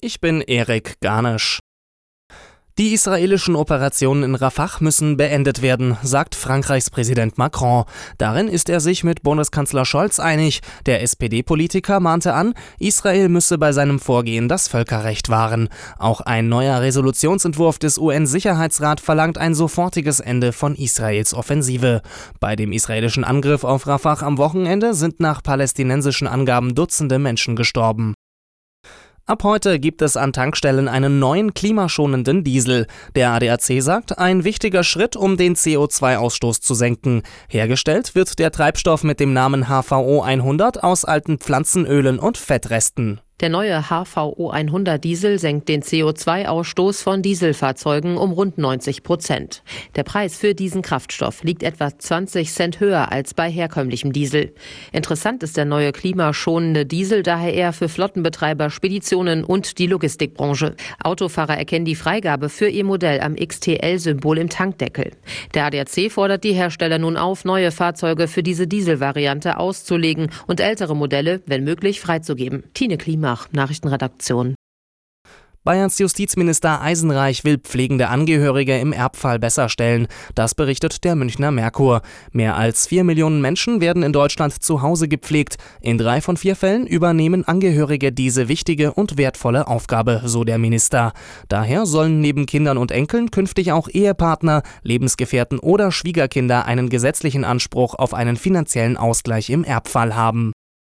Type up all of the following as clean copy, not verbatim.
Ich bin Erik Garnisch. Die israelischen Operationen in Rafah müssen beendet werden, sagt Frankreichs Präsident Macron. Darin ist er sich mit Bundeskanzler Scholz einig. Der SPD-Politiker mahnte an, Israel müsse bei seinem Vorgehen das Völkerrecht wahren. Auch ein neuer Resolutionsentwurf des UN-Sicherheitsrats verlangt ein sofortiges Ende von Israels Offensive. Bei dem israelischen Angriff auf Rafah am Wochenende sind nach palästinensischen Angaben Dutzende Menschen gestorben. Ab heute gibt es an Tankstellen einen neuen klimaschonenden Diesel. Der ADAC sagt, ein wichtiger Schritt, um den CO2-Ausstoß zu senken. Hergestellt wird der Treibstoff mit dem Namen HVO 100 aus alten Pflanzenölen und Fettresten. Der neue HVO 100 Diesel senkt den CO2-Ausstoß von Dieselfahrzeugen um rund 90%. Der Preis für diesen Kraftstoff liegt etwa 20 Cent höher als bei herkömmlichem Diesel. Interessant ist der neue klimaschonende Diesel daher eher für Flottenbetreiber, Speditionen und die Logistikbranche. Autofahrer erkennen die Freigabe für ihr Modell am XTL-Symbol im Tankdeckel. Der ADAC fordert die Hersteller nun auf, neue Fahrzeuge für diese Dieselvariante auszulegen und ältere Modelle, wenn möglich, freizugeben. Tine Klima, Nachrichtenredaktion. Bayerns Justizminister Eisenreich will pflegende Angehörige im Erbfall besser stellen. Das berichtet der Münchner Merkur. Mehr als 4 Millionen Menschen werden in Deutschland zu Hause gepflegt. In 3 von 4 Fällen übernehmen Angehörige diese wichtige und wertvolle Aufgabe, so der Minister. Daher sollen neben Kindern und Enkeln künftig auch Ehepartner, Lebensgefährten oder Schwiegerkinder einen gesetzlichen Anspruch auf einen finanziellen Ausgleich im Erbfall haben.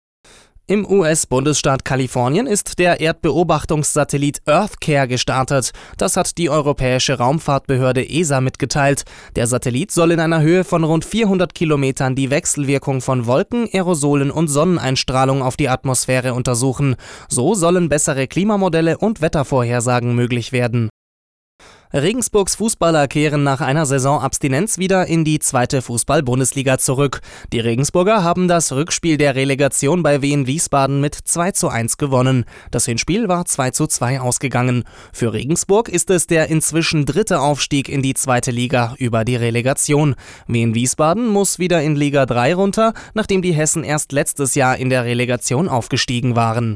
Im US-Bundesstaat Kalifornien ist der Erdbeobachtungssatellit EarthCare gestartet. Das hat die europäische Raumfahrtbehörde ESA mitgeteilt. Der Satellit soll in einer Höhe von rund 400 Kilometern die Wechselwirkung von Wolken, Aerosolen und Sonneneinstrahlung auf die Atmosphäre untersuchen. So sollen bessere Klimamodelle und Wettervorhersagen möglich werden. Regensburgs Fußballer kehren nach einer Saisonabstinenz wieder in die 2. Fußball-Bundesliga zurück. Die Regensburger haben das Rückspiel der Relegation bei Wien Wiesbaden mit 2:1 gewonnen. Das Hinspiel war 2:2 ausgegangen. Für Regensburg ist es der inzwischen 3. Aufstieg in die 2. Liga über die Relegation. Wien Wiesbaden muss wieder in Liga 3 runter, nachdem die Hessen erst letztes Jahr in der Relegation aufgestiegen waren.